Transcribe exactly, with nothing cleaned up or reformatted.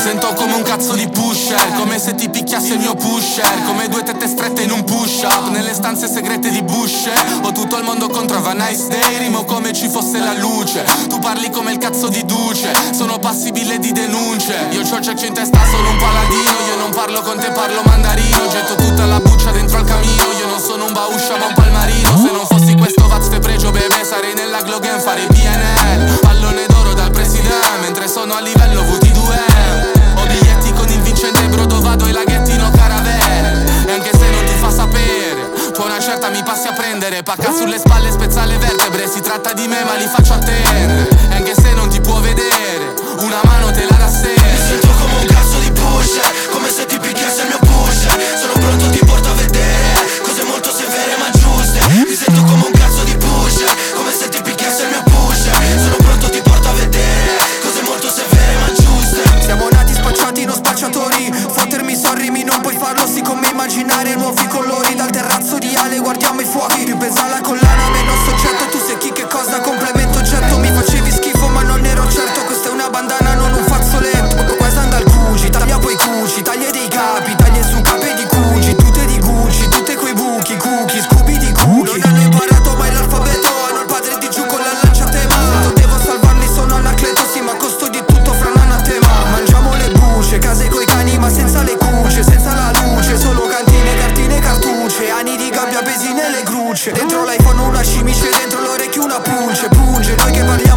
sento come un cazzo di pusher, come se ti picchiasse il mio pusher, come due tette strette in un push up nelle stanze segrete di Bush. Ho tutto il mondo contro, have a nice day, rimo come ci fosse la luce. Tu parli come il cazzo di Duce, sono passibile di denunce. Io c'ho il cecchio in testa, sono un paladino. Io non parlo con te, parlo mandarino. Getto tutta la buccia dentro al camino. Io non sono un bauscia ma un palmarino. Se non fossi questo vaz te pregio bebè, sarei nella Glogen, fare B N L. Pallone d'oro dal presidente, mentre sono a livello V T due M. Ho biglietti con il vincente Brodo, vado ai laghettino caravelle. E anche se non ti fa sapere, tu a una certa mi passi a prendere. Pacca sulle spalle, spezza le vertebre. Si tratta di me ma li faccio attendere. E anche se non ti può vedere, una mano te la dà sempre. Mi sento come un cazzo di pusher, come se ti picchiasse il mio pusher. Sono pronto, ti porto a vedere cose molto severe ma giuste. Mi sento come un cazzo di pusher, come se ti picchiasse il mio pusher. Sono pronto, ti porto a vedere cose molto severe ma giuste. Siamo nati spacciati, non spacciatori. Fottermi sorrimi, non puoi farlo, sì come immaginare nuovi colori. Dal terrazzo di Ale guardiamo i fuochi. Più pesa la collana, meno soggetto. Tu sei chi, che cosa, complemento oggetto. Mi facevi schifo ma non ero certo. Questa è una bandana, non un fazzoletto. Qua sta dal Gucci, taglia poi cuci. Taglie dei capi, taglie su cape di Gucci. Tutte di Gucci, tutte coi buchi, cookie, Scooby di cookie. Non hanno imparato mai l'alfabeto, hanno il padre di giù con la lancia a tema. Devo salvarli, sono anacleto, sì ma a costo di tutto fra un anatema. Mangiamo le bucce, case coi cani ma senza le cucce. Senza la luce, solo cantine, cartine, cartucce. Anni di gabbia pesi nelle grucce. Dentro l'iPhone una cimice, dentro l'orecchio una punce. Punge, noi che parliamo